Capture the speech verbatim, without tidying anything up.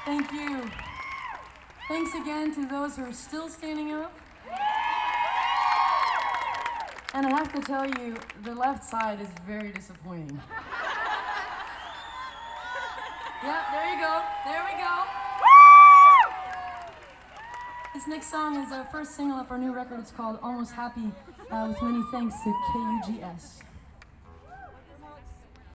Thank you. Thanks again to those who are still standing up. And I have to tell you, the left side is very disappointing. Yeah, there you go. There we go. This next song is our first single of our new record. It's called Almost Happy, uh, with many thanks to K U G S.